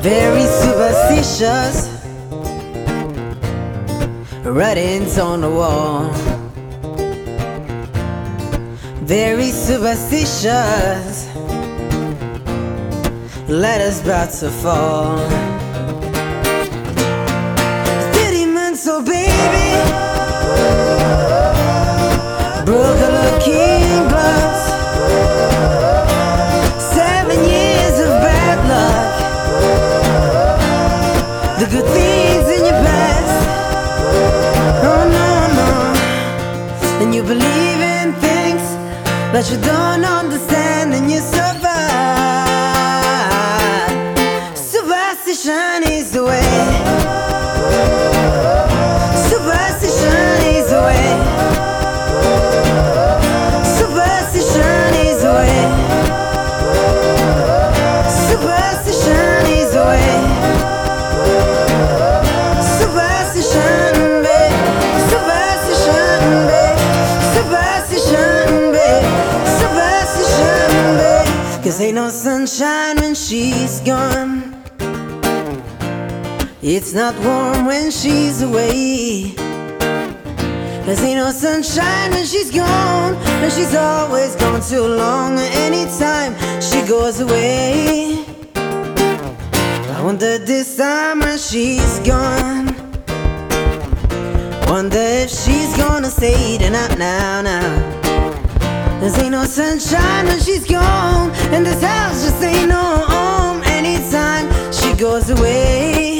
very superstitious. Writings on the wall, very superstitious. Letters about to fall. Sentimental baby, broke a looking glass. 7 years of bad luck. The good things in your past. Oh no, no. And you believe in things that you don't understand, and you survive. Superstition is the way. Superstition is the way. Superstition is the way. Superstition is the way. Superstition, babe. Superstition, babe. Superstition, babe. Superstition, babe. 'Cause ain't no sunshine when she's gone. It's not warm when she's away. 'Cause ain't no sunshine when she's gone, and she's always gone too long. Anytime she goes away, I wonder this time when she's gone, wonder if she's gonna stay tonight now. 'Cause ain't no sunshine when she's gone, and this house just ain't no home anytime she goes away.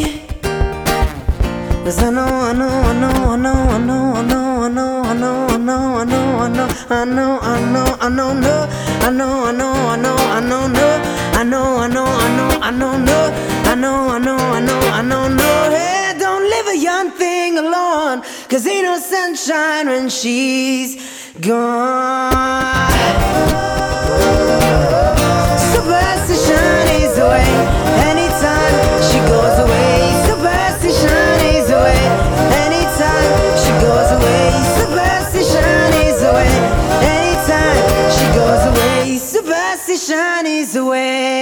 'Cause I know, I know, I know, I know, I know, I know, I know, I know, I know, I know, I know, I know, I know, I know, no, I know, I know, I know, I know, no, I know, I know, I know, I know, no, I know, I know, I know, I know, no. Hey, don't leave a young thing alone, 'cause ain't no sunshine when she's gone. Superstition is the way. Anytime she goes away, superstition is the way. Anytime she goes away, superstition is the way. Anytime she goes away, superstition is the way.